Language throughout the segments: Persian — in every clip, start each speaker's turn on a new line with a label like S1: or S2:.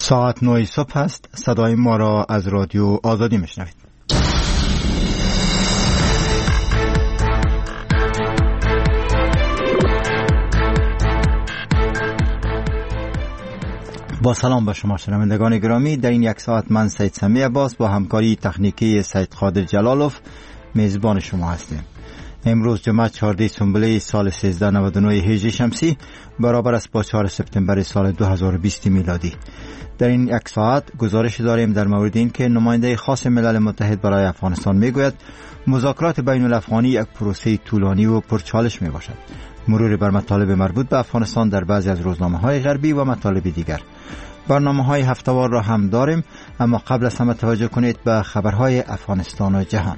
S1: ساعت 9 صبح است. صدای ما را از رادیو آزادی میشنوید. با سلام به شما شنوندگان گرامی، در این یک ساعت من سید سمیع عباس با همکاری تکنیکی سید قادر جلالوف میزبان شما هستیم. امروز جمعه 14 سنبله سال 1399 هجری شمسی برابر است با 4 سپتامبر سال 2020 میلادی. در این یک ساعت گزارش داریم در مورد این که نماینده خاص ملل متحد برای افغانستان میگوید مذاکرات بین الافغانی یک پروسه طولانی و پرچالش می باشد. مرور بر مطالب مربوط به افغانستان در بعضی از روزنامه‌های غربی و مطالب دیگر. برنامه‌های هفته‌وار را هم داریم، اما قبل از همه توجه کنید به خبرهای افغانستان و جهان.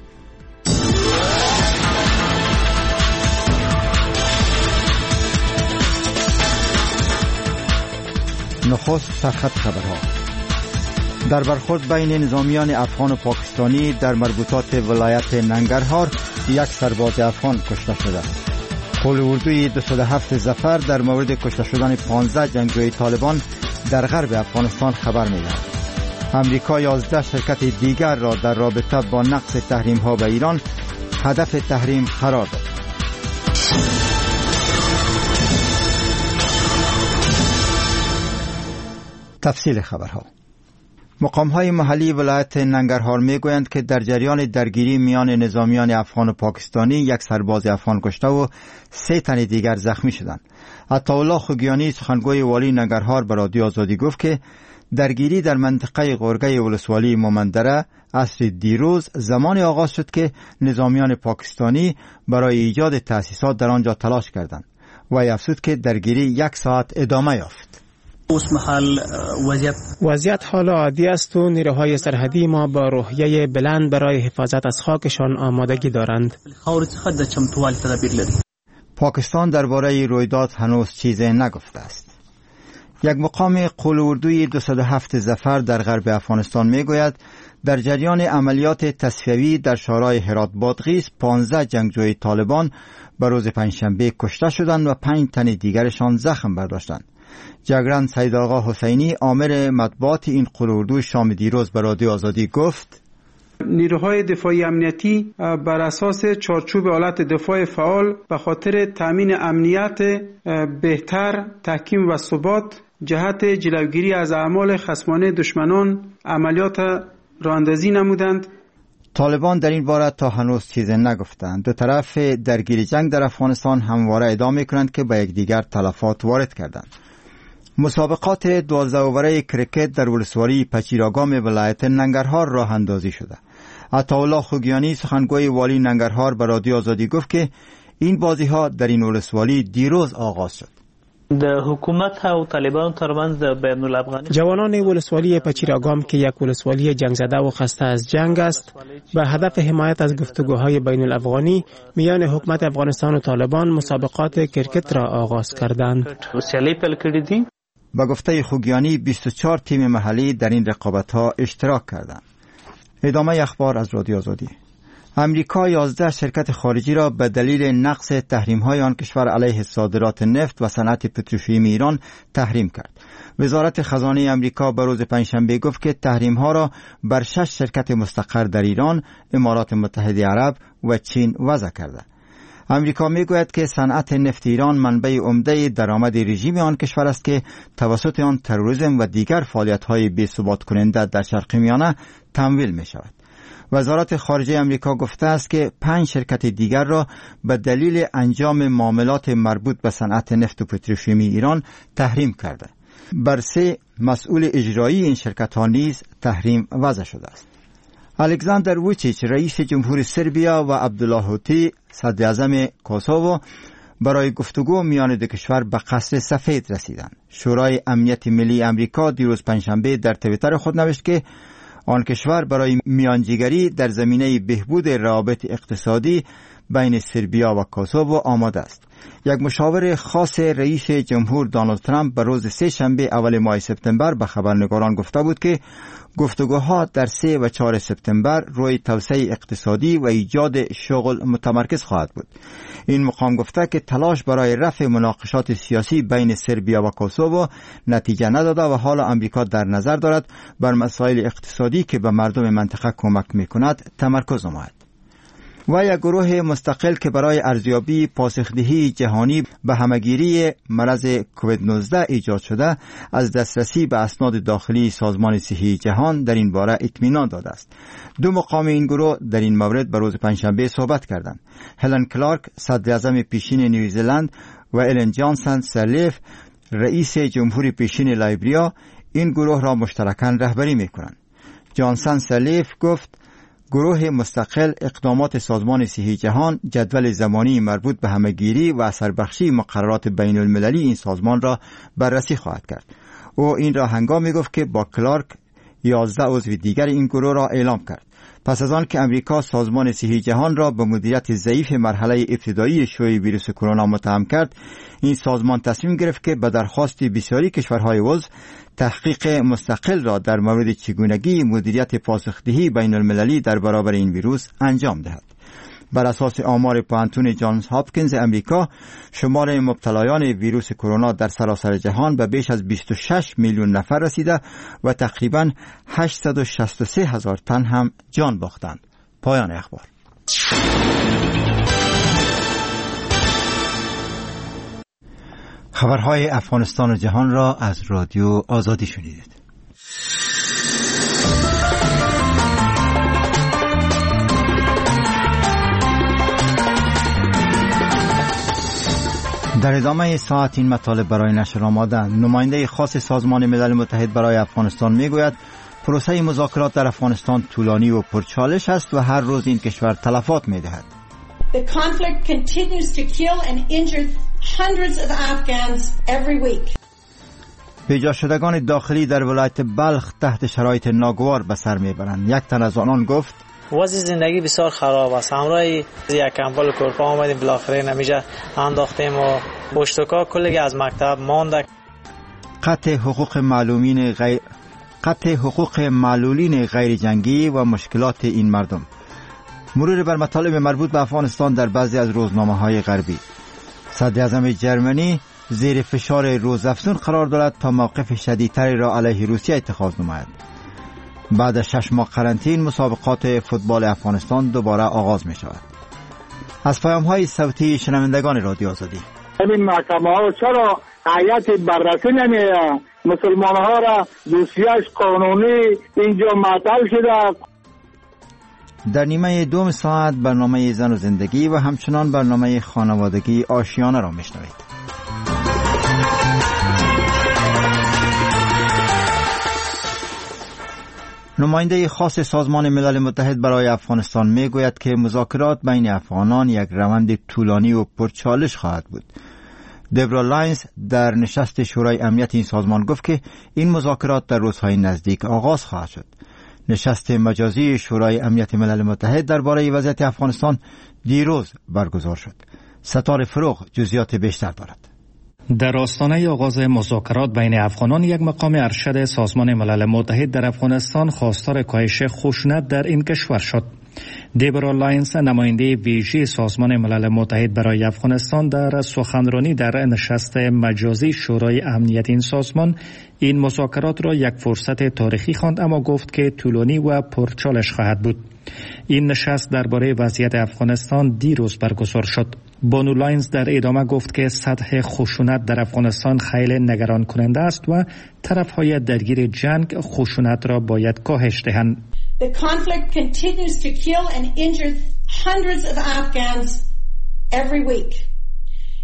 S1: نخست سرخط خبرها. در برخورد بین نظامیان افغان و پاکستانی در مربوطات ولایت ننگرهار یک سرباز افغان کشته شده. قول اردوی 207 ظفر در مورد کشته شدن 15 جنگجوی طالبان در غرب افغانستان خبر می‌دهد. امریکا 11 شرکت دیگر را در رابطه با نقض تحریم‌ها به ایران هدف تحریم قرار داد. تفصیل خبرها. مقام‌های محلی ولایت ننگرهار میگویند که در جریان درگیری میان نظامیان افغان و پاکستانی یک سرباز افغان کشته و 3 تن دیگر زخمی شدند. عطاالله خوگیانی سخنگوی والی ننگرهار به رادیو آزادی گفت که درگیری در منطقه قرگه ولسوالی مومندره عصر دیروز زمان آغاز شد که نظامیان پاکستانی برای ایجاد تأسیسات در آنجا تلاش کردند و افزود که درگیری 1 ساعت ادامه یافت.
S2: وضعیت حال عادی است و نیروهای سرحدی ما با روحیه بلند برای حفاظت از خاکشان آمادگی دارند.
S1: پاکستان درباره رویداد هنوز چیزی نگفته است. یک مقام قول اردوی 207 ظفر در غرب افغانستان میگوید در جریان عملیات تصفیوی در شورای هرات بادغیس 15 جنگجوی طالبان به روز پنجشنبه کشته شدند و 5 تن دیگرشان زخم برداشتند. جگران سید آقا حسینی آمر مطبوعات این قول اردو شام دیروز به رادیو آزادی گفت
S3: نیروهای دفاعی امنیتی بر اساس چارچوب آلت دفاع فعال به خاطر تامین امنیت بهتر، تحکیم و ثبات جهت جلوگیری از اعمال خصمانه دشمنان عملیات راه‌اندازی نمودند.
S1: طالبان در این باره تا هنوز چیزی نگفتند. دو طرف درگیری جنگ در افغانستان همواره ادامه می‌کنند که به یکدیگر تلفات وارد کردند. مسابقات 12 اووره کرکت در ولسوالی پچیراگام ولایت ننگرهار راه اندازی شده. عطاالله خوگیانی سخنگوی والی ننگرهار به رادیو آزادی گفت که این بازی‌ها در این ولسوالی دیروز آغاز شد.
S4: د حکومت او طالبان ترمنځ د بین الافغاني
S2: جوانان ولسوالی پچیراگام که یک ولسوالی جنگ زده و خسته از جنگ است به هدف حمایت از گفتگوهای بین الافغانی میان حکومت افغانستان و طالبان مسابقات کرکت را آغاز کردند.
S1: با گفته خوگیانی 24 تیم محلی در این رقابت‌ها اشتراک کردند. ادامه اخبار از رادیو آزادی. امریکا 11 شرکت خارجی را به دلیل نقض تحریم‌های آن کشور علیه صادرات نفت و صنعت پتروشیمی ایران تحریم کرد. وزارت خزانه امریکا به روز پنجشنبه گفت که تحریم‌ها را بر 6 شرکت مستقر در ایران، امارات متحده عرب و چین وضع کرده. امریکا میگوید که صنعت نفت ایران منبع عمده درآمد رژیم آن کشور است که توسط آن تروریسم و دیگر فعالیت‌های بی‌ثبات کننده در شرق میانه تمویل می‌شود. وزارت خارجه امریکا گفته است که 5 شرکت دیگر را به دلیل انجام معاملات مربوط به صنعت نفت و پتروشیمی ایران تحریم کرده. بر 3 مسئول اجرایی این شرکت‌ها نیز تحریم وضع شده است. الکساندر ووچیچ رئیس جمهور سربیا و عبدالله هوتی صدر اعظم کوسوو برای گفتگو میان دو کشور به قصر سفید رسیدند. شورای امنیت ملی امریکا دیروز پنجشنبه در توییتر خود نوشت که آن کشور برای میانجیگری در زمینه بهبود روابط اقتصادی بین سربیا و کوسوو آماده است. یک مشاور خاص رئیس جمهور دونالد ترامپ به روز سه شنبه اول ماه سپتامبر به خبرنگاران گفته بود که گفتگوها در 3 و 4 سپتامبر روی توسعه اقتصادی و ایجاد شغل متمرکز خواهد بود. این مقام گفته که تلاش برای رفع مناقشات سیاسی بین سربیا و کوسوو نتیجه نداده و حالا امریکا در نظر دارد بر مسائل اقتصادی که به مردم منطقه کمک می‌کند تمرکز نماید. و یک گروه مستقل که برای ارزیابی پاسخدهی جهانی به همگیری مرض کووید 19 ایجاد شده از دسترسی به اسناد داخلی سازمان صحی جهان در این باره اطمینان داده است. 2 مقام این گروه در این مورد به روز پنجشنبه صحبت کردند. هلن کلارک صدر اعظم پیشین نیوزیلند و الن جانسن سرلیف رئیس جمهوری پیشین لایبریا این گروه را مشترکاً رهبری می‌کنند. جانسن سرلیف گفت گروه مستقل اقدامات سازمان صحی جهان جدول زمانی مربوط به همه‌گیری و اثربخشی مقررات بین المللی این سازمان را بررسی خواهد کرد. او این را هنگامی گفت که با کلارک 11 عضو دیگر این گروه را اعلام کرد. پس از آن که امریکا سازمان صحی جهان را به مدیریت ضعیف مرحله ابتدایی شیوع ویروس کرونا متهم کرد، این سازمان تصمیم گرفت که به درخواست بسیاری کشورهای عضو تحقیق مستقل را در مورد چگونگی مدیریت پاسخدهی بین المللی در برابر این ویروس انجام دهد. بر اساس آمار پوهنتون جانز هاپکینز امریکا، شمار مبتلایان ویروس کرونا در سراسر جهان به بیش از 26 میلیون نفر رسیده و تقریباً 863,000 تن هم جان باختند. پایان اخبار. خبرهای افغانستان و جهان را از رادیو آزادی شنیدید. در ادامه ساعت این مطالب برای نشر آمدند. نماینده خاص سازمان ملل متحد برای افغانستان میگوید پروسه مذاکرات در افغانستان طولانی و پرچالش است و هر روز این کشور تلفات میدهد.
S5: The conflict continues to kill and injure hundreds of Afghans every week.
S1: پیدا شدگان داخلی در ولایت بلخ تحت شرایط ناگوار به سر میبرند. یک تن از آنان گفت
S6: وضع زندگی بسیار خراب است. همراه یک کمپل کورپا آمدیم، بالاخره نمیشه انداختیم و پشتکار کلی از مکتب مانده.
S1: قطع حقوق معلولین غیر جنگی و مشکلات این مردم. مرور بر مطالب مربوط به افغانستان در بعضی از روزنامه‌های غربی. صدر اعظم جرمنی زیر فشار روزافزون قرار دارد تا موقف شدیدتری را علیه روسیه اتخاذ نماید. بعد از 6 ماه قرنطینه مسابقات فوتبال افغانستان دوباره آغاز می شود. از پیام‌های صوتی شنوندگان رادیو آزادی.
S7: این محکمه ها چرا هیئت بررسی نمی‌کنند؟ مسلمان‌ها را دوسیه‌اش قانونی اینجا معطل شده.
S1: در نیمه دوم ساعت برنامه زن و زندگی و همچنان برنامه خانوادگی آشیانه را میشنوید. نماینده خاص سازمان ملل متحد برای افغانستان میگوید که مذاکرات بین افغانان یک روند طولانی و پرچالش خواهد بود. دبرا لاینز در نشست شورای امنیت این سازمان گفت که این مذاکرات در روزهای نزدیک آغاز خواهد شد. نشست مجازی شورای امنیت ملل متحد درباره وضعیت افغانستان دیروز برگزار شد. ستاره فروغ جزئیات بیشتر دارد.
S8: در آستانه آغاز مذاکرات بین افغانان، یک مقام ارشد سازمان ملل متحد در افغانستان خواستار کاهش خشونت در این کشور شد. دیبرا لاینز، نماینده ویژه سازمان ملل متحد برای افغانستان، در سخنرانی در نشست مجازی شورای امنیت این سازمان این مذاکرات را یک فرصت تاریخی خواند، اما گفت که طولانی و پرچالش خواهد بود. این نشست درباره وضعیت افغانستان دیروز برگزار شد. بانو لاینز در ادامه گفت که سطح خشونت در افغانستان خیلی نگران کننده است و طرفهای درگیر جنگ خشونت را باید کاهش دهند.
S5: The conflict continues to kill and injure hundreds of Afghans every week.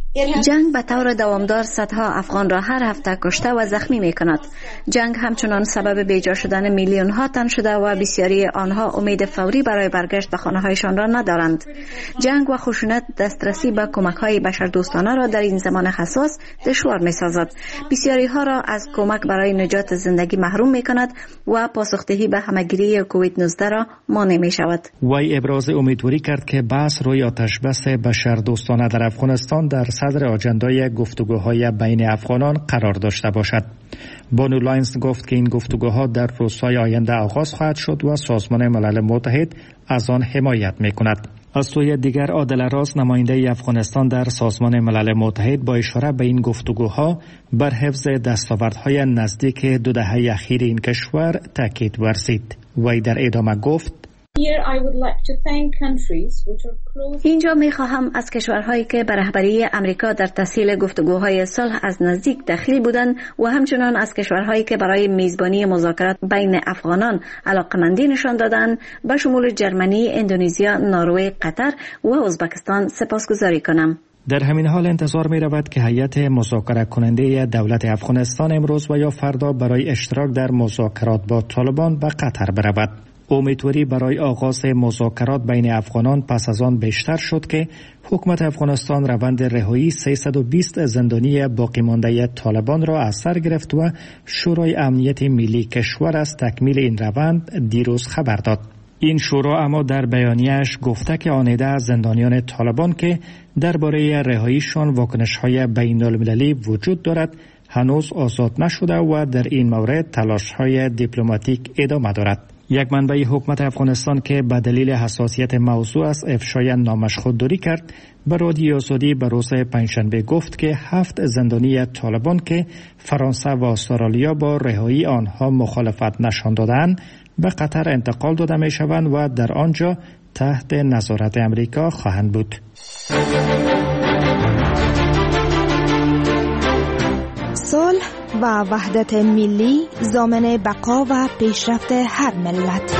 S9: جنگ به طور دوامدار صدها افغان را هر هفته کشته و زخمی می کند. جنگ همچنان سبب بیجا شدن میلیون ها تن شده و بسیاری آنها امید فوری برای برگشت به خانه هایشان را ندارند. جنگ و خشونت دسترسی به کمک های بشردوستانه را در این زمان حساس دشوار می سازد. بسیاری ها را از کمک برای نجات زندگی محروم می کند و پاسخدهی به همهگیری کووید 19 را مانع می شود.
S8: وی ابراز امیدواری کرد که بحث روی آتش بس بشردوستانه در افغانستان در صدر آجندای گفتگوهای بین افغانان قرار داشته باشد. بانو لاینز گفت که این گفتگوها در روزهای آینده آغاز خواهد شد و سازمان ملل متحد از آن حمایت می‌کند. از سوی دیگر عادل راز نماینده افغانستان در سازمان ملل متحد با اشاره به این گفتگوها بر حفظ دستاوردهای نزدیک 2 دهه اخیر این کشور تاکید ورزید. وی در ادامه گفت:
S9: اینجا می خواهم از کشورهایی که به رهبری امریکا در تسهیل گفتگوهای صلح از نزدیک دخیل بودند و همچنان از کشورهایی که برای میزبانی مذاکرات بین افغانان علاقمندی نشان دادند به شمول جرمنی، اندونزیا، نروژ، قطر و ازبکستان سپاسگزاری کنم.
S8: در همین حال انتظار می رود که هیئت مذاکره کننده دولت افغانستان امروز و یا فردا برای اشتراک در مذاکرات با طالبان به قطر برود. امیدواری برای آغاز مذاکرات بین افغانان پس از آن بیشتر شد که حکومت افغانستان روند رهایی 320 زندانی باقی مانده طالبان را از سر گرفت و شورای امنیت ملی کشور از تکمیل این روند دیروز خبر داد. این شورا اما در بیانیه‌اش گفته که آنیده از زندانیان طالبان که درباره رهاییشان واکنش‌های بین‌المللی وجود دارد هنوز آزاد نشده و در این مورد تلاش‌های دیپلماتیک ادامه دارد. یک منبع حکومت افغانستان که به دلیل حساسیت موضوع از افشای نامش خودداری کرد به رادیو آزادی به روز پنجشنبه گفت که 7 زندانی طالبان که فرانسه و استرالیا با رهایی آنها مخالفت نشان دادند به قطر انتقال داده می شوند و در آنجا تحت نظارت امریکا خواهند بود.
S10: صلح و وحدت ملی ضامن بقا و پیشرفت هر ملت.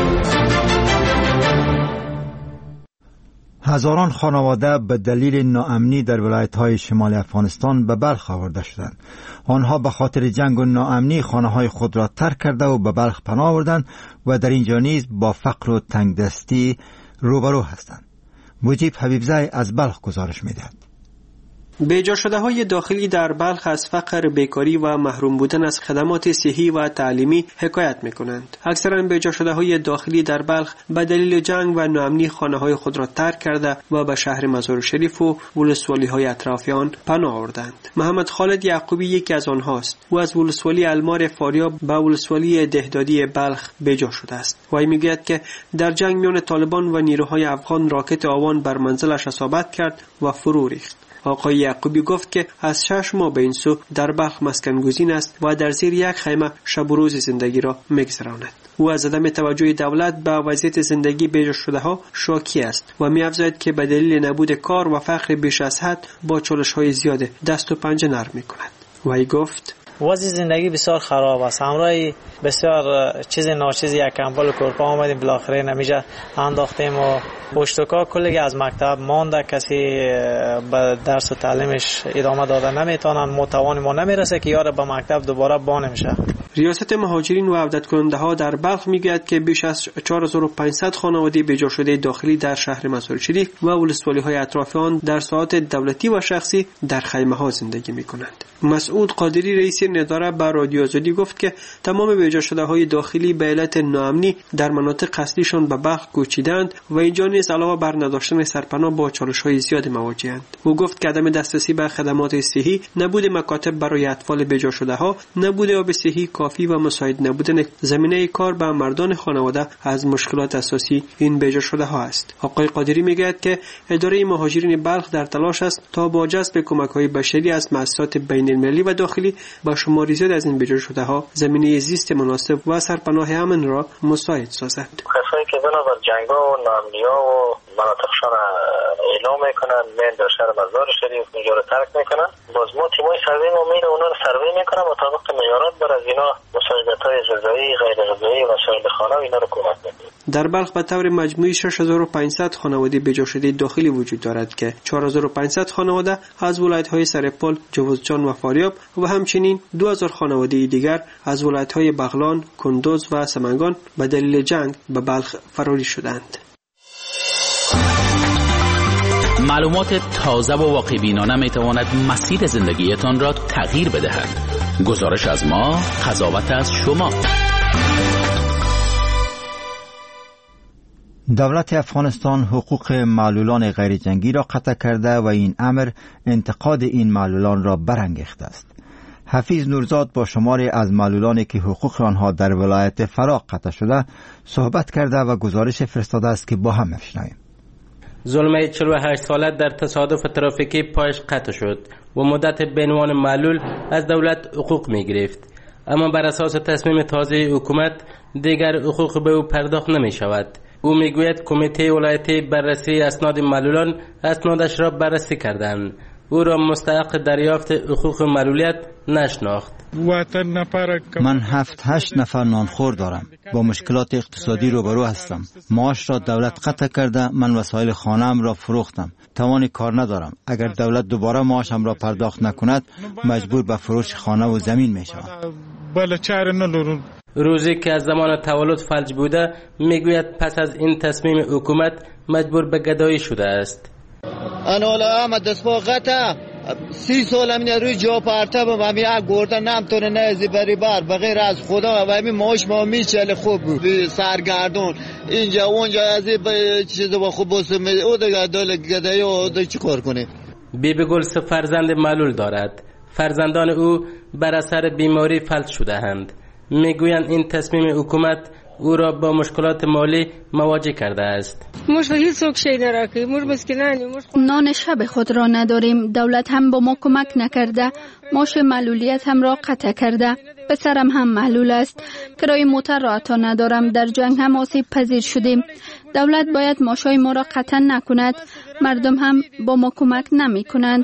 S1: هزاران خانواده به دلیل ناامنی در ولایت‌های شمال افغانستان به بلخ آورده شدند. آنها به خاطر جنگ و ناامنی خانه‌های خود را ترک کرده و به بلخ پناه آوردند و در اینجا نیز با فقر و تنگدستی روبرو هستند. مجیب حبیبزای از بلخ گزارش می‌دهد.
S11: بیجا شده های داخلی در بلخ از فقر، بیکاری و محروم بودن از خدمات صحی و تعلیمی حکایت می کنند. اکثرا بیجا شده های داخلی در بلخ به دلیل جنگ و ناامنی خانه های خود را ترک کرده و به شهر مزار شریف و ولسوالی های اطراف آن پناه آوردند. محمد خالد یعقوبی یکی از آنهاست. او از ولسوالی المار فاریاب به ولسوالی دهدادی بلخ بیجا شده است. وی میگوید که در جنگ میان طالبان و نیروهای افغان راکت آوان بر منزلش اصابت کرد و فرو ریخت. آقای یعقوبی گفت که از 6 ماه به این سو در بلخ مسکن گزین است و در زیر یک خیمه شب و روز زندگی را می‌گذراند. او از عدم توجه دولت به وضعیت زندگی بیجا شده ها شاکی است و می‌افزاید که به دلیل نبود کار و فقر بیش از حد با چالش‌های زیاد دست و پنجه نرم می‌کند. وی گفت
S6: وضع زندگی بسیار خراب است. همراه بسیار چیز ناچیز یک کمبل کورپا آمدیم بالاخره نمیشه انداختیم و پشتکا کلی از مکتب مانده، کسی به درس و تعلیمش ادامه داده نمیتونن، متوان ما نمیرسه که یار به مکتب دوباره با نمیشه.
S11: ریاست مهاجرین و عودت کننده ها در بلخ میگوید که بیش از 4500 خانواده بیجا شده داخلی در شهر مزار شریف و ولسوالی های اطراف آن در ساحات دولتی و شخصی در خیمه ها زندگی میکنند. مسعود قادری رئیس اداره به رادیو آزادی گفت که تمام بیجا شده های داخلی به علت ناامنی در مناطق اصلیشان به بلخ کوچیدند و اینجا نیز علاوه بر نداشتن سرپناه با چالش‌های زیاد مواجه‌اند. او گفت که عدم دسترسی به خدمات صحی، نبود مکاتب برای اطفال بیجا شده ها، نبود آب صحی کافی و مساعد نبودن زمینه کار به مردان خانواده از مشکلات اساسی این بیجا شده ها است. آقای قادری میگوید که اداره مهاجرین بلخ در تلاش است تا با جذب کمک‌های بشری از مؤسسات بین‌المللی و داخلی با شماری زیاد از این بیجا شده ها زمینه زیست مناسب و سرپناه امن را مساعد سازد.
S12: کسایی که بنابر جنگ‌ها و ناامنی‌ها و مناطقشان اعلام میکنن، میان در شهر مزار شریف اینجا رو ترک میکنن. باز ما تیمای سروی ما میره اونا رو سروی میکنن مطابق معیارات، بر از اینا مساعدت‌های غذایی، غیر غذایی، وسایل خانه و اینا رو کمک میکنن.
S11: در بلخ به طور مجموعی 6500 خانواده بجا شده داخلی وجود دارد که 4500 خانواده از ولایت‌های سرپل، جوزجان و فاریاب و همچنین 2000 خانواده دیگر از ولایت‌های بغلان، کندوز و سمنگان به دلیل جنگ به بلخ فراری شدند.
S13: معلومات تازه و واقع‌بینانه می‌تواند مسیر زندگیتان را تغییر بدهد. گزارش از ما، قضاوت از شما.
S1: دولت افغانستان حقوق معلولان غیر جنگی را قطع کرده و این امر انتقاد این معلولان را برانگیخته است. حفیظ نورزاد با شماری از معلولانی که حقوق آنها در ولایت فرا قطع شده صحبت کرده و گزارش فرستاده است که با هم بشنویم.
S14: ظلمه 48 ساله در تصادف ترافیکی پایش قطع شد و مدت به عنوان معلول از دولت حقوق می گرفت، اما بر اساس تصمیم تازه حکومت دیگر حقوق به او پرداخت نمی شود. او میگوید کمیته ولایتی بررسی اسناد معلولان اسنادش را بررسی کردند. او را مستحق دریافت حقوق معلولیت نشناخت.
S1: من 7-8 نفر نانخور دارم. با مشکلات اقتصادی روبرو هستم. معاش را دولت قطع کرده. من وسایل خانه‌ام را فروختم. توان کار ندارم. اگر دولت دوباره معاشم را پرداخت نکند مجبور به فروش خانه و زمین می شوم.
S14: روزی که از زمان تولد فلج بوده میگوید پس از این تصمیم حکومت مجبور به گدایی شده است.
S15: انا احمد دسپاقتا 30 سال همین روی جا پرتبم، همین یک گرده نمیتونه نزی بری بر بغیر از خدا و همین معاش ما میچله خوب سرگردون اینجا اونجا از این چیز با خوب بسیم او دیگه دل گدایی او دیگه چی کار کنه.
S14: بیبی گل 3 فرزند معلول دارد. فرزندان او بر اثر بیماری فلج شده اند. میگویند این تصمیم حکومت او را با مشکلات مالی مواجه کرده است.
S16: نان شب خود را نداریم. دولت هم با ما کمک نکرده. معاش معلولیت هم را قطع کرده. پسرم هم معلول است. کرایه موتر را عطا ندارم. در جنگ هم آسیب پذیر شدیم. دولت باید معاشای ما را قطع نکند. مردم هم با ما کمک نمی کنند.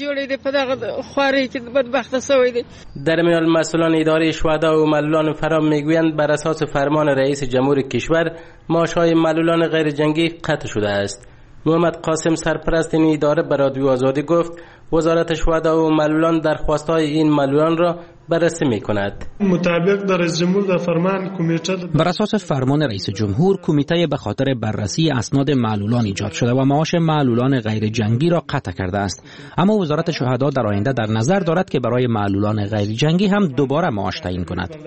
S14: در میان مسئولان اداره شهدا و معلولان فرا میگویند بر اساس فرمان رئیس جمهور کشور معاشهای معلولان غیر جنگی قطع شده است. محمد قاسم سرپرست این اداره به رادیو آزادی گفت وزارت شهدا و معلولان درخواست‌های این معلولان را بررسی می‌کند.
S17: مطابق در رئیس جمهور در فرمان کمیته
S18: بر اساس فرمان رئیس جمهور کمیته به خاطر بررسی اسناد معلولان ایجاد شده و معاش معلولان غیر جنگی را قطع کرده است. اما وزارت شهدا در آینده در نظر دارد که برای معلولان غیر جنگی هم دوباره معاش تعیین کند.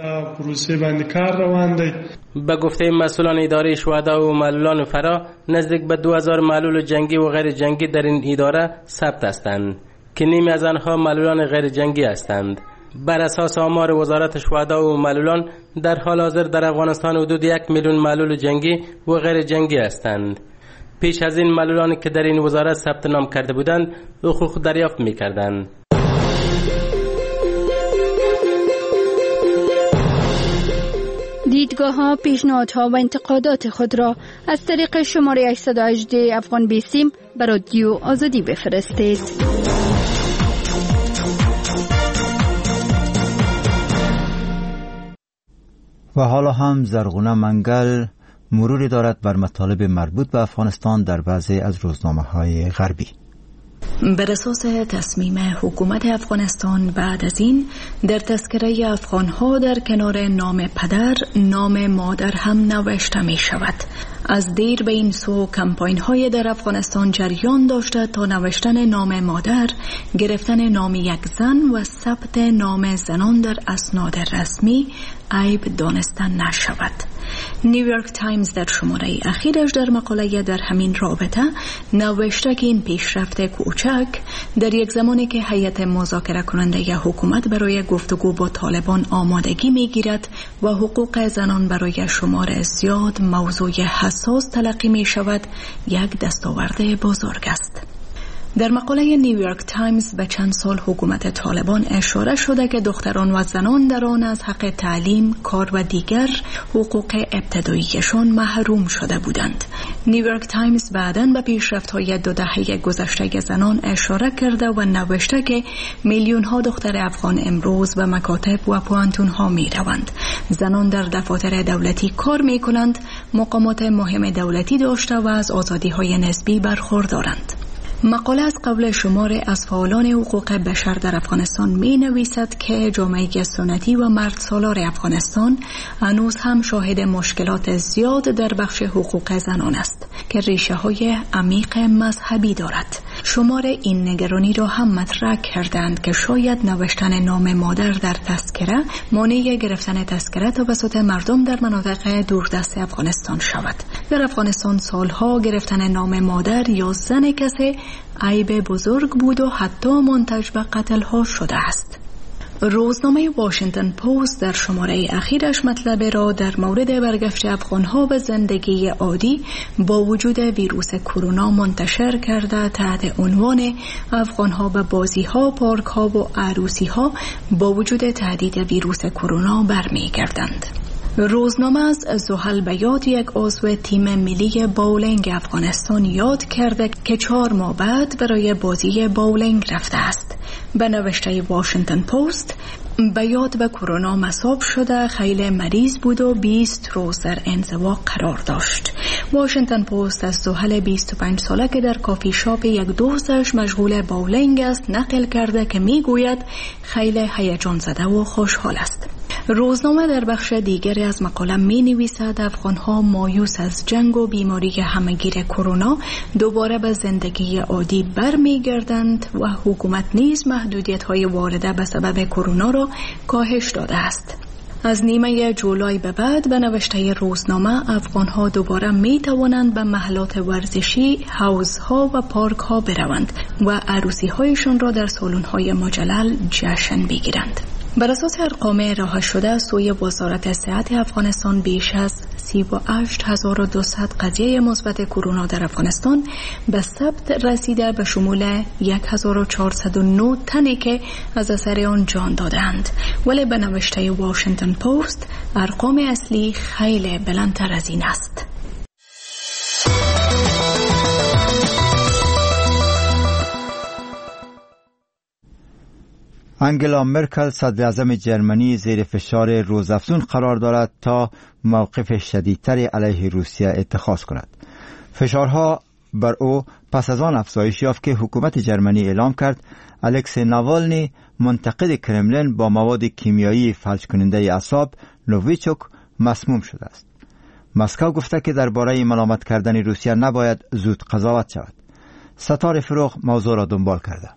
S14: به گفته مسئولان اداره شهدا و معلولان فرا نزدیک به 2000 معلول جنگی و غیر جنگی در این اداره ثبت هستند که نیمی از آنها معلولان غیر جنگی هستند. بر اساس آمار وزارت شهدا و معلولان در حال حاضر در افغانستان حدود 1 میلیون معلول جنگی و غیر جنگی هستند. پیش از این معلولانی که در این وزارت ثبت نام کرده بودند حقوق دریافت می‌کردند.
S16: دیدگاه‌ها، پیشنهادها و انتقادات خود را از طریق شماره 818 افغان بیسیم به رادیو آزادی بفرستید.
S1: و حالا هم زرغونه منگل مروری دارد بر مطالب مربوط به افغانستان در بعضی از روزنامه‌های غربی.
S19: بر اساس تصمیم حکومت افغانستان بعد از این در تذکره افغانها در کنار نام پدر نام مادر هم نوشته می شود. از دیر به این سو کمپاین های در افغانستان جریان داشته تا نوشتن نام مادر، گرفتن نام یک زن و ثبت نام زنان در اسناد رسمی عیب دانسته نشود. نیویورک تایمز در شماره اخیرش در مقاله در همین رابطه نوشته که این پیشرفت کوچک در یک زمانی که هیئت مذاکره کننده حکومت برای گفتگو با طالبان آمادگی میگیرد و حقوق زنان برای شمار زیاد موضوع حساس تلقی می شود یک دستاورد بزرگ است. در مقاله نیویورک تایمز به چند سال حکومت طالبان اشاره شده که دختران و زنان در آن از حق تعلیم، کار و دیگر حقوق ابتداییشان محروم شده بودند. نیویورک تایمز بعداً به پیشرفت‌های 2 دهه گذشته زنان اشاره کرده و نوشته که میلیون‌ها دختر افغان امروز به مکاتب و پوانتون‌ها می‌روند. زنان در دفاتر دولتی کار می‌کنند، مقامات مهم دولتی داشته و از آزادی‌های نسبی برخوردارند. مقاله از قول شمار از فعالان حقوق بشر در افغانستان می نویسد که جامعه سنتی و مرد سالار افغانستان هنوز هم شاهد مشکلات زیاد در بخش حقوق زنان است که ریشه های عمیق مذهبی دارد. شمار این نگرانی را هم مطرح کردند که شاید نوشتن نام مادر در تذکره مانع گرفتن تذکره توسط مردم در مناطق دوردست افغانستان شود. در افغانستان سالها گرفتن نام مادر یا زن کسی عیب بزرگ بود و حتی منتج به قتل‌ها شده است. روزنامه واشنگتن پست در شماره اخیرش مطلب را در مورد برگشت افغان‌ها به زندگی عادی با وجود ویروس کرونا منتشر کرده تحت عنوان افغان‌ها به بازی‌ها، پارک‌ها و عروسی‌ها با وجود تهدید ویروس کرونا برمیگردند. روزنامه از زحل بیات، یک عضو تیم ملی باولینگ افغانستان، یاد کرده که 4 ماه بعد برای بازی باولینگ رفته است. به نوشته واشنگتن پست، بیات به کرونا مصاب شده، خیلی مریض بود و 20 روز در انزوا قرار داشت. واشنگتن پست از زحل 25 ساله که در کافی شاپ یک دوستش مشغول باولینگ است نقل کرده که میگوید خیلی هیجان زده و خوشحال است. روزنامه در بخش دیگری از مقاله می نویسد افغان‌ها مایوس از جنگ و بیماری همه‌گیر کرونا دوباره به زندگی عادی برمیگردند و حکومت نیز محدودیت‌های وارده به سبب کرونا را کاهش داده است. از نیمه جولای به بعد به نوشته روزنامه افغان‌ها دوباره می توانند به محلات ورزشی، حوض‌ها و پارک‌ها بروند و عروسی‌هایشان را در سالن‌های مجلل جشن بگیرند. بر اساس ارقام ارائه شده سوی وزارت صحت افغانستان، بیش از 38200 قضیه مثبت کرونا در افغانستان به ثبت رسیده، به شمول 1409 تنی که از اثر آن جان دادند. ولی به نوشته واشنگتن پست ارقام اصلی خیلی بلندتر از این است.
S1: انگلا مرکل صدر اعظم جرمنی زیر فشار روزافزون قرار دارد تا موقف شدیدتر علیه روسیه اتخاذ کند. فشارها بر او پس از آن افزایش یافت که حکومت جرمنی اعلام کرد الکسی ناوالنی، منتقد کرملین، با مواد کیمیایی فلج کننده اعصاب نوویچوک مسموم شده است. مسکو گفته که درباره ملامت کردن روسیه نباید زود قضاوت شود. ستاره فروغ موضوع را دنبال کرده.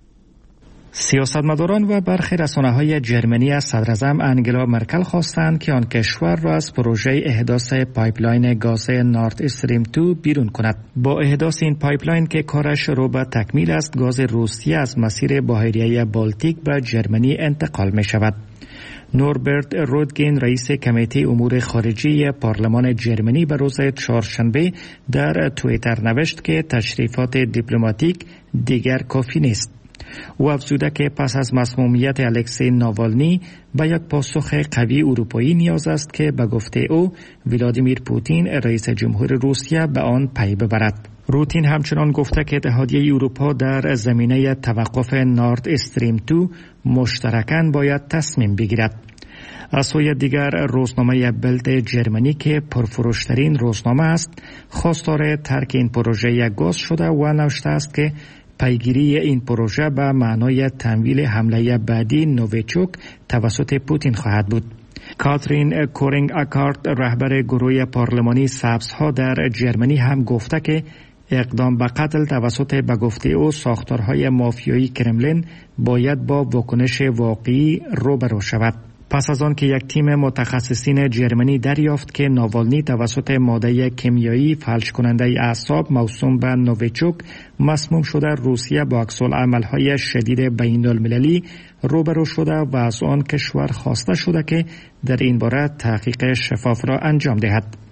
S8: سیاستمداران و برخی رسانه‌های جرمنی از صدراعظم انگلا مرکل خواستند که آن کشور را از پروژه احداث پایپلاین گاز نورد استریم 2 بیرون کند. با احداث این پایپلاین که کارش رو به تکمیل است، گاز روسیه از مسیر بحیره بالتیک به جرمنی انتقال می شود. نوربرت رودگین، رئیس کمیته امور خارجی پارلمان جرمنی، به روز چهارشنبه در توییتر نوشت که تشریفات دیپلماتیک دیگر کافی نیست. او افزوده که پس از مسمومیت الکسی ناوالنی به یک پاسخ قوی اروپایی نیاز است که به گفته او ولادیمیر پوتین رئیس جمهور روسیه به آن پی ببرد. روتین همچنان گفته که اتحادیه اروپا در زمینه توقف نورد استریم 2 مشترکاً باید تصمیم بگیرد. از سوی دیگر روزنامه بلد جرمنی که پرفروشترین روزنامه است خواستار ترک این پروژه گاز شده و نوشته است که پیگیری این پروژه به معنای تمویل حمله بعدی نوویچوک توسط پوتین خواهد بود. کاترین کورینگ اکارت، رهبر گروه پارلمانی سبزها در جرمنی، هم گفته که اقدام به قتل توسط به گفته او ساختارهای مافیایی کرملین باید با واکنش واقعی روبرو شود. پس از آن که یک تیم متخصصین جرمنی دریافت که ناوالنی توسط ماده کیمیایی فلج کننده اعصاب موسوم به نوویچوک مسموم شده، روسیه با عکس‌العمل‌های شدید بین‌المللی روبرو شده و از آن کشور خواسته شده که در این باره تحقیق شفاف را انجام دهد.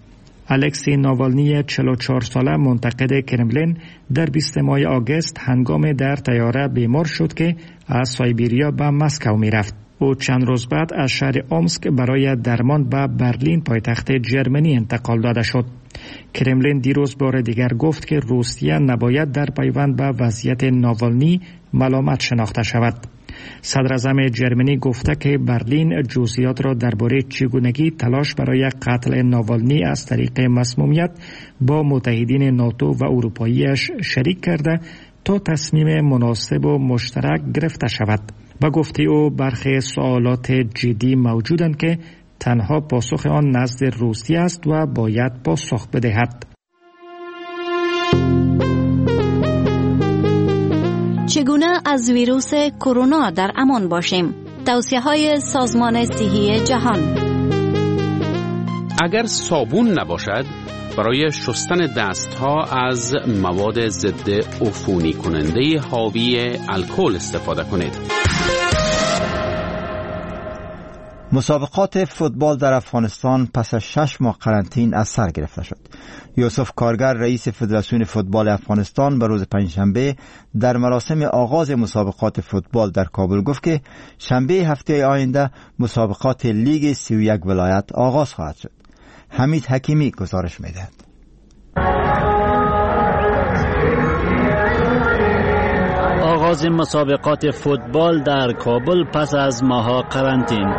S8: الکسی ناوالنی 44 ساله منتقد کرملین در 20 ماه آگوست هنگام در طیاره بیمار شد که از سایبریا به مسکو می رفت. او چند روز بعد از شهر اومسک برای درمان به برلین پایتخت جرمنی انتقال داده شد. کرملین دیروز بار دیگر گفت که روسیه نباید در پیوند به وضعیت ناوالنی ملامت شناخته شود. صدر اعظم جرمنی گفته که برلین جزئیات را درباره چگونگی تلاش برای قتل ناوالنی از طریق مسمومیت با متحدین ناتو و اروپاییش شریک کرده تا تصمیم مناسب و مشترک گرفته شود. با گفته او برخی سوالات جدی موجودند که تنها پاسخ آن نزد روسیه است و باید پاسخ بدهد.
S9: چگونه از ویروس کرونا در امان باشیم؟ توصیه‌های سازمان صحی جهان.
S13: اگر صابون نباشد برای شستن دستها از مواد ضد عفونی کننده حاوی الکل استفاده کنید.
S1: مسابقات فوتبال در افغانستان پس از 6 ماه قرنطینه از سر گرفته شد. یوسف کارگر رئیس فدراسیون فوتبال افغانستان به روز پنجشنبه در مراسم آغاز مسابقات فوتبال در کابل گفت که شنبه هفته آینده مسابقات لیگ 31 ولایت آغاز خواهد شد. حمید حکیمی گزارش می‌دهد.
S20: آغاز مسابقات فوتبال در کابل پس از ماه قرنطینه.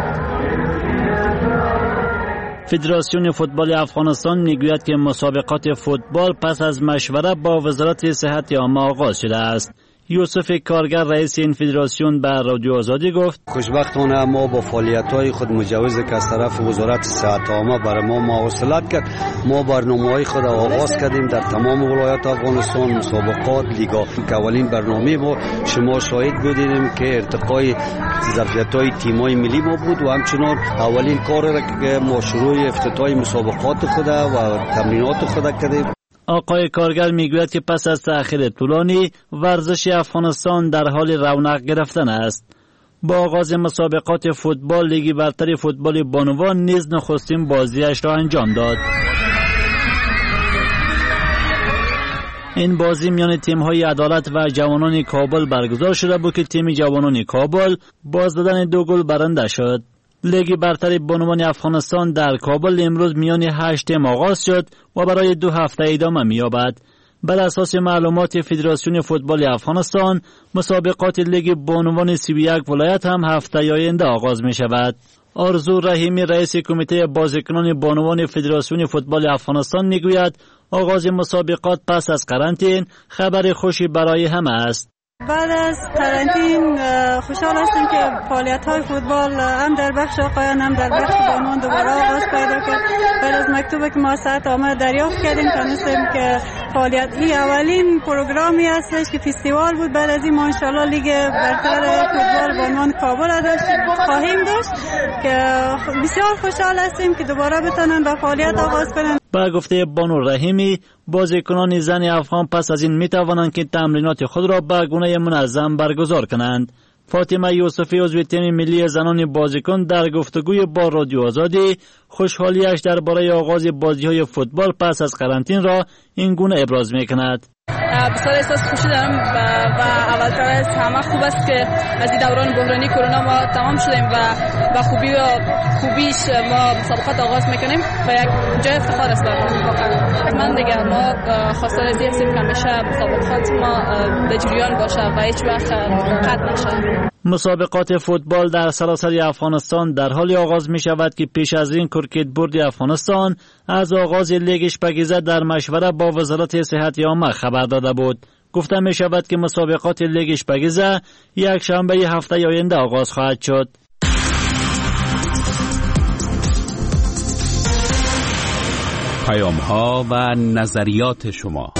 S20: فدراسیون فوتبال افغانستان میگوید که مسابقات فوتبال پس از مشوره با وزارت صحت عامه آغاز شده است. یوسف کارگر رئیس این فدراسیون به رادیو آزادی گفت
S21: خوشبختانه ما با فعالیت‌های خود مجوزی که از طرف وزارت صحت عامه برای ما مواصلت کرد، ما برنامه‌های خود آغاز کردیم در تمام ولایات افغانستان. مسابقات لیگا که اولین برنامه ما شما شاهد بودیم که ارتقای ظرفیت‌های تیم‌های ملی ما بود و همچنین اولین کار را که ما شروع افتتاح مسابقات خود و تمرینات خود کردیم.
S20: آقای کارگر میگوید که پس از تأخیر طولانی ورزش افغانستان در حال رونق گرفتن است. با آغاز مسابقات فوتبال لیگ برتر فوتبال بانوان نیز نخستین بازیش را انجام داد. این بازی میان تیم‌های عدالت و جوانان کابل برگزار شده بود که تیم جوانان کابل با زدن 2 گل برنده شد. لیگ برتر بانوان افغانستان در کابل امروز میان 8 تیم آغاز شد و برای 2 هفته ادامه می‌یابد. بر اساس معلومات فدراسیون فوتبال افغانستان، مسابقات لیگ بانوان 31 ولایت هم هفته آینده آغاز می‌شود. آرزو رحیمی رئیس کمیته بازیکنان بانوان فدراسیون فوتبال افغانستان میگوید آغاز مسابقات پس از قرنطینه خبر خوشی برای همه است.
S22: بعد از قرنطینه خوشحال هستیم که فعالیت‌های فوتبال هم در بخش آقایان هم در بخش بانوان دوباره آغاز پیدا کرد. بعد از مکتوبی که ما صحت عامه دریافت کردیم تونستیم که فعالیت اولین پروگرامی هستش که فستیوال بود. بعد از این ما انشالله لیگ برتر فوتبال بانوان کابل خواهیم داشت که بسیار خوشحال هستیم که دوباره بتونن به فعالیت آغاز کنن.
S20: با گفته بانو رحیمی، بازیکنان زن افغان پس از این می توانند که تمرینات خود را به گونه منظم برگزار کنند. فاطمه یوسفی عضو تیم ملی زنان بازیکن در گفتگوی با رادیو آزادی خوشحالیش درباره آغاز بازی‌های فوتبال پس از قرنطینه را این گونه ابراز می‌کند.
S23: بسیار احساس خوشی دارم و اولتر از همه خوب است که از این دوران بحرانی کرونا ما تمام شدیم و با خوبیش ما مسابقات آغاز میکنیم و یک جای افتخار است واقعا. من دیگه ما خواستار از این هستیم که همیشه مسابقات ما به جریان باشه و هیچ وقت قطع نشه.
S20: مسابقات فوتبال در سراسر افغانستان در حال آغاز می شود که پیش از این کرکت بورد افغانستان از آغاز لیگ اشپگیزه در مشوره با وزارت صحت عامه خبر داده بود. گفته می شود که مسابقات لیگ اشپگیزه یک شنبه هفته آینده آغاز خواهد شد.
S13: پیام‌ها و نظریات شما.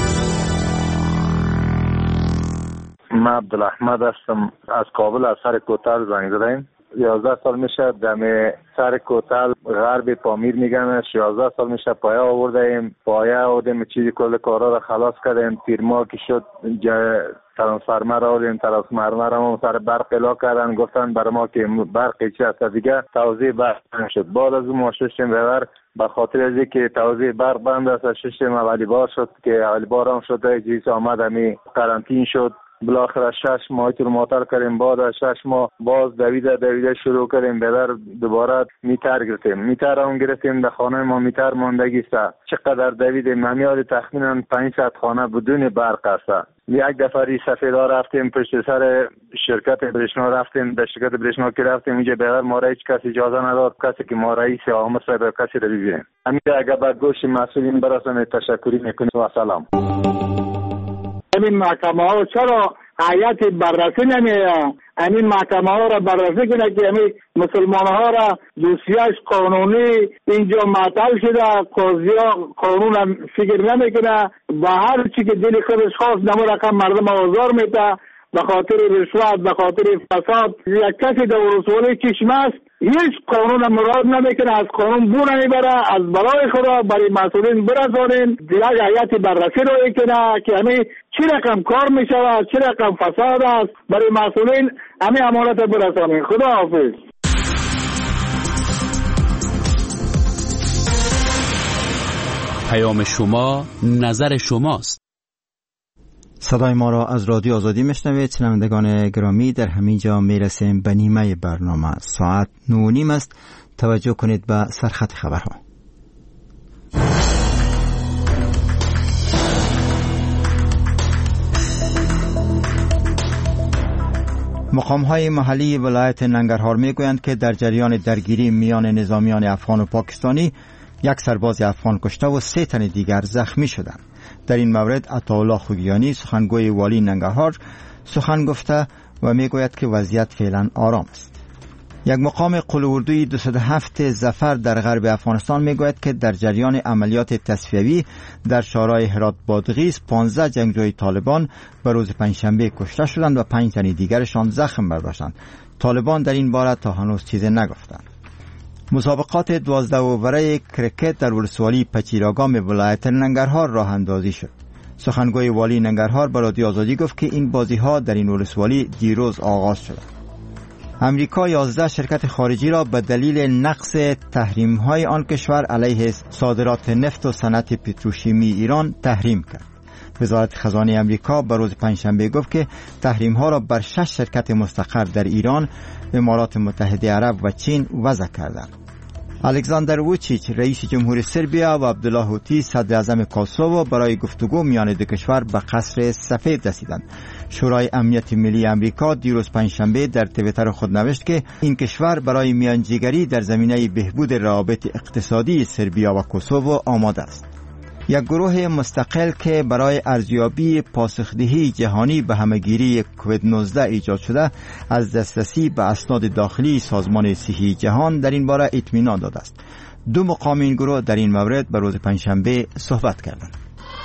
S24: من عبدالاحمد هستم از کابل، از سر کوتل زنگ زدیم. 11 سال میشه دم سر کوتل غرب پامیر میگنش. 11 سال میشه پایه آوردیم، پایه آوردیم چیزی کل کارا را خلاص کردیم. تیر ماه که شد ترانسفرمر آوردیم، ترانسفرمر هم سر برق الا کردن، گفتن برای ما که برق چی هست دیگه توزیع برق شد. بعد از اون ما ششتیم ببر به خاطر از اینکه توزیع برق بند است، ششتیم اولی بار شد که اولی بار هم شد جیس آمد همی قرنطین شد. بالاخره 6 ماه تو معطل کردیم. بعد از 6 ماه باز دویده شروع کردیم ببر دوباره میتر گرفتیم در خانه ما میتر ماندگی است. چقدر دویدیم همیاد تخمینا 500 خانه بدون برق است. یک دفعه سفیدا رفتیم پشت سر شرکت برشنا رفتیم، در شرکت برشنا که رفتیم اینجا بغیر ما را هیچ کسی اجازه نداد کسی که ما رئیس عامل صاحب کسی را ببینیم. همین اگر به گوش مسئولین برسانید تشکری میکنیم و سلام.
S2: این محکمه ها چرا هیئت بررسی نمیه؟ این محکمه ها را بررسی کنه که همین مسلمان ها را دوسیه‌اش قانونی اینجا معطل شده، قاضی ها قانون فکر نمیکنه، با هر چی که دل خودش خواست نمو رقم مردم آزار میده به خاطر رشوت، به خاطر فساد. یک کسی در ولسوالی چشم است هیچ قانون مراد نمیکنه، از قانون بو نمیبره، از برای خدا برای مسئولین برسانین، یک هیئت بررسی رو کنه که همین چی رقم کار میشود، چی رقم فساد است، برای مسئولین همین امانت برسانین. خدا حافظ.
S13: پیام شما نظر شماست.
S1: صدای ما را از رادیو آزادی میشنوید. شنوندگان گرامی، در همین جا میرسیم به نیمه برنامه. ساعت 9:30 است. توجه کنید به سرخط خبرها. مقام‌های محلی ولایت ننگرهار میگویند که در جریان درگیری میان نظامیان افغان و پاکستانی 1 سرباز افغان کشته و 3 تن دیگر زخمی شدند. در این مورد عطاالله خوگیانی سخنگوی والی ننگرهار سخن گفته و میگوید که وضعیت فعلا آرام است. یک مقام قلواردوی 207 ظفر در غرب افغانستان میگوید که در جریان عملیات تصفیوی در شورای هرات بادغیس 15 جنگجوی طالبان به روز پنجشنبه کشته شدند و 5 تن دیگرشان زخم برداشتند. طالبان در این باره تا هنوز چیزی نگفتند. مسابقات 12 اووره کرکت در ولسوالی پچیراگام ولایت ننگرهار راه اندازی شد. سخنگوی والی ننگرهار به رادیو آزادی گفت که این بازی ها در این ولسوالی دیروز آغاز شده. امریکا 11 شرکت خارجی را به دلیل نقض تحریم های آن کشور علیه صادرات نفت و صنعت پتروشیمی ایران تحریم کرد. وزارت خزانه امریکا به روز پنجشنبه گفت که تحریم ها را بر 6 شرکت مستقر در ایران، امارات متحده عرب و چین وضع کردند. الکساندر ووچیچ رئیس جمهوری سربیا و عبدالله هوتی صدر اعظم کوسوو برای گفتگو میان دو کشور به قصر سفید رسیدند. شورای امنیت ملی امریکا دیروز پنجشنبه در توییتر خود نوشت که این کشور برای میانجیگری در زمینه بهبود روابط اقتصادی سربیا و کوسوو آماده است. یک گروه مستقل که برای ارزیابی پاسخدهی جهانی به همهگیری کووید 19 ایجاد شده از دسترسی به اسناد داخلی سازمان صحی جهان در این باره اطمینان داده است. 2 مقام این گروه در این مورد به روز پنجشنبه صحبت کردند.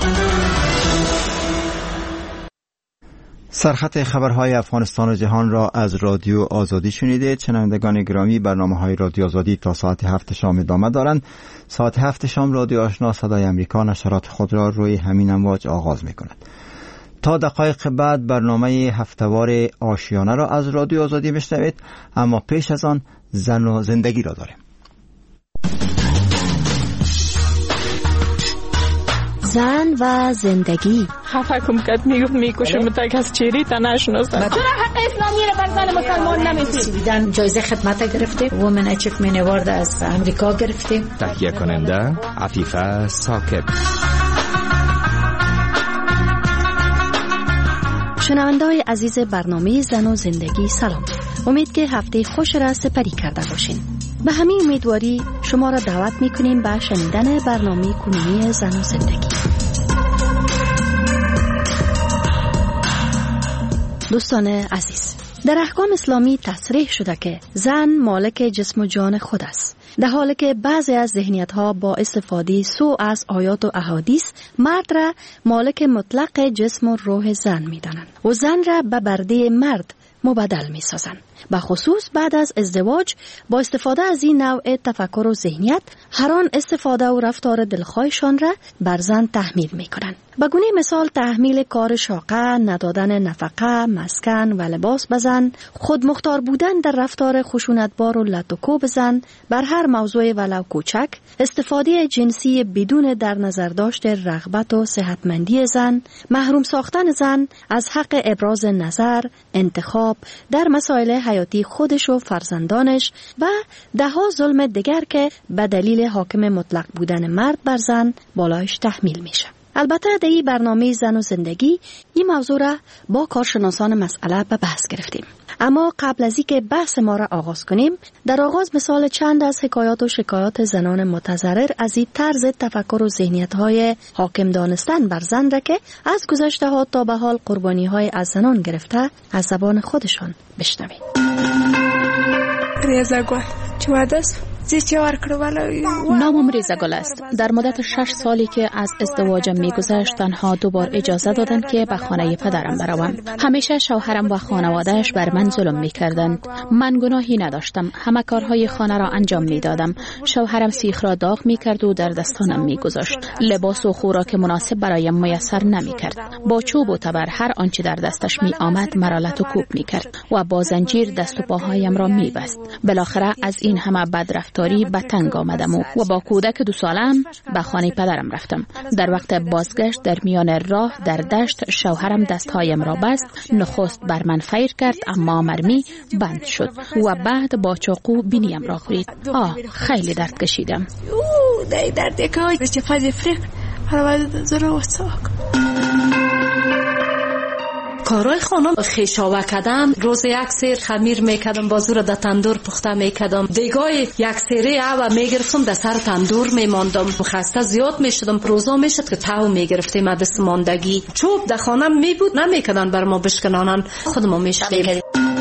S1: سرخط خبرهای افغانستان و جهان را از رادیو آزادی شنیدید. شنوندگان گرامی، برنامه‌های رادیو آزادی تا ساعت 7 شام ادامه دارند. ساعت 7 شام رادیو آشنا صدای امریکا نشرات خود را روی همین امواج آغاز می‌کند. تا دقایق بعد برنامه هفته‌وار آشیانه را از رادیو آزادی میشنوید، اما پیش از آن زن و زندگی را داریم.
S10: زن و زندگی.
S23: خفه کم کد میکشه متک از چیری تا نشناسن.
S3: چرا حق اسلامی را بر زن مسلمان نمیدید؟
S4: جایزه خدمت گرفته، وومن اچیومنت اوارد از امریکا گرفته.
S7: تهیه کننده عفیفه ساکب.
S10: شنونده‌های عزیز برنامه زن و زندگی سلام. امید که هفته خوش را سپری کرده باشین. به همین امیدواری شما را دعوت می‌کنیم به شنیدن برنامه کنونی زن و زندگی. دوستان عزیز، در احکام اسلامی تصریح شده که زن مالک جسم و جان خود است، در حالی که بعضی از ذهنیت‌ها با استفاده سوء از آیات و احادیث مرد را مالک مطلق جسم و روح زن می‌دانند و زن را به برده مرد مبدل می‌سازند. به خصوص بعد از ازدواج با استفاده از این نوع تفکر و ذهنیت هر آن استفاده و رفتار دلخواهشان را بر زن تحمیل می‌کنند. به گونه مثال تحمیل کار شاقه، ندادن نفقه، مسکن و لباس به زن، خود مختار بودن در رفتار خشونتبار و لطکو به زن بر هر موضوع ولو کوچک، استفاده جنسی بدون در نظر داشت رغبت و صحتمندی زن، محروم ساختن زن از حق ابراز نظر، انتخاب در مسائل حیاتی خودش و فرزندانش و دهها ظلم دیگر که به دلیل حاکم مطلق بودن مرد بر زن بالایش تحمیل میشه. البته در این برنامه زن و زندگی این موضوع را با کارشناسان مسئله به بحث گرفتیم. اما قبل از اینکه بحث ما را آغاز کنیم، در آغاز مثال چند از حکایات و شکایات زنان متضرر از این طرز تفکر و ذهنیت‌های حاکم دانستن بر زن را که از گذشته ها تا به حال قربانی‌های از زنان گرفته از زبان خودشان بشنوید.
S5: ریزه گل چوادس
S6: نامم ریزگل است. در مدت 6 سالی که از ازدواجم می‌گذشت تنها 2 بار اجازه دادند که به خانه پدرم بروم. همیشه شوهرم و خانواده‌اش بر من ظلم می‌کردند. من گناهی نداشتم. همه کارهای خانه را انجام می‌دادم. شوهرم سیخ را داغ می‌کرد و در دستانم می‌گذاشت. لباس و خوراک مناسب برایم میسر نمی‌کرد. با چوب و تبر هر آنچه در دستش می‌آمد مرا لط و کوب می‌کرد و با زنجیر دست و پاهایم را می‌بست. بالاخره از این همه بدرفتاری به تنگ آمدم و با کودک 2 سالم به خانه پدرم رفتم. در وقت بازگشت در میان راه در دشت شوهرم دستهایم را بست. نخست بر من فیر کرد اما مرمی بند شد و بعد با چاقو بینیم را خورید. خیلی درد کشیدم.
S11: کارای خانم خیشاوه کردن، روز یک سیر خمیر میکردم، بازو را در تندور پخته میکردم، دیگای یک سیره او میگرفتم در سر تندور میماندم، خسته زیاد میشدم، روزا میشد که تاو میگرفتیم دست ماندگی. چوب در خانم میبود نمیکردن بر ما بشکنانن، خودمون میشدیم.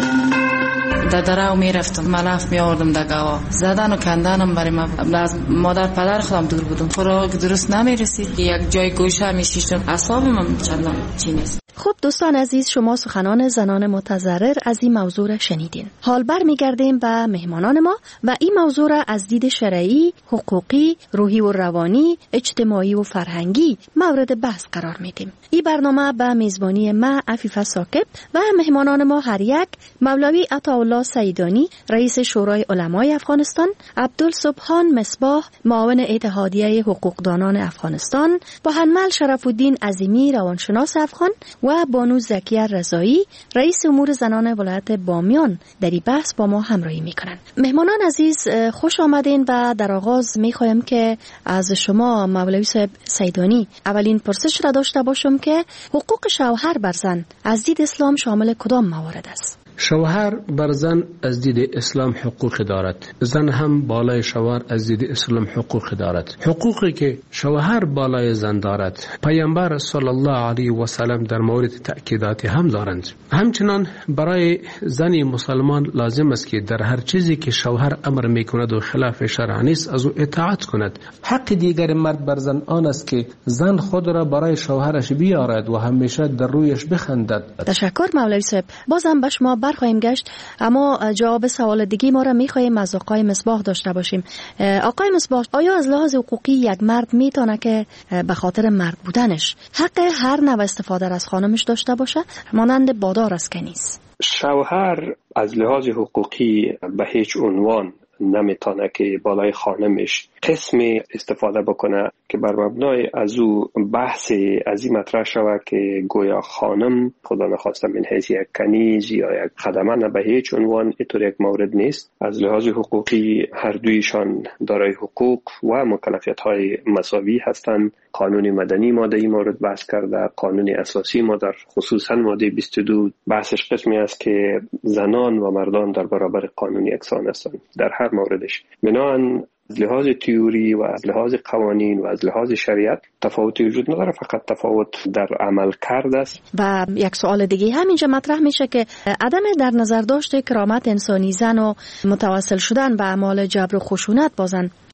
S12: در دراو میرفتم، ملف میآوردم در گوا، زدن و کندنم برای ما. از مادر پدر خودم دور بودم، خوراک درست نمیرسید، یک جای گوشه میشیشتم، اعصابم چندان چی نیست.
S10: خب دوستان عزیز، شما سخنان زنان متضرر از این موضوع را شنیدین. حال برمیگردیم به مهمانان ما و این موضوع را از دید شرعی، حقوقی، روحی و روانی، اجتماعی و فرهنگی مورد بحث قرار میدیم. این برنامه به میزبانی ما عفیفه ثاقب و مهمانان ما هر یک مولوی عطاالله سیدانی رئیس شورای علمای افغانستان، عبدالسبحان مصباح معاون اتحادیه حقوقدانان افغانستان، بهنمل شرف الدین عظیمی روانشناس افغان و بانو زکیه رضایی رئیس امور زنان ولایت بامیان در این بحث با ما همراهی میکنند. مهمانان عزیز خوش آمدین و در آغاز میخوایم که از شما مولوی صاحب سیدانی اولین پرسش را داشته باشم که حقوق شوهر بر زن از دید اسلام شامل کدام موارد است؟
S25: شوهر بر زن از دید اسلام حقوق دارد، زن هم بالای شوهر از دید اسلام حقوق دارد. حقوقی که شوهر بالای زن دارد پیامبر صلی الله علیه و سلم در مورد تأکیداتی هم دارند. همچنان برای زن مسلمان لازم است که در هر چیزی که شوهر امر میکند و خلاف شرع نیست از او اطاعت کند. حق دیگر مرد بر زن آن است که زن خود را برای شوهرش بیارد و همیشه در رویش بخندد.
S10: تشکر مولوی صاحب. بازم به شما برخواهیم گشت، اما جواب سوال دیگه ما را میخواهیم از آقای مصباح داشته باشیم. آقای مصباح، آیا از لحاظ حقوقی یک مرد میتونه که به خاطر مرد بودنش حق هر نوع استفاده از خانمش داشته باشه مانند بادار است که نیست؟
S26: شوهر از لحاظ حقوقی به هیچ عنوان نمیتونه که بالای خانمش قسم استفاده بکنه که بر مبنای از او بحث از این مطرح شود که گویا خانم خدا نخواسته من حیث یک کنیز یا یک خدمه نه، به هیچ عنوان اینطور یک مورد نیست. از لحاظ حقوقی هر دویشان دارای حقوق و مکلفیت های مساوی هستند. قانون مدنی ماده این مورد بحث کرده، قانون اساسی ما در خصوصا ماده 22 بحثش قسمی است که زنان و مردان در برابر قانون یکسان هستند در هر موردش. بنابراین از لحاظ تئوری و از لحاظ قوانین و از لحاظ شریعت تفاوتی وجود نداره، فقط تفاوت در عمل کرده است.
S10: و یک سوال دیگه همینجا مطرح میشه که عدم در نظر داشته کرامت انسانی زن و متوسل شدن به اعمال جبر و خشونت با زن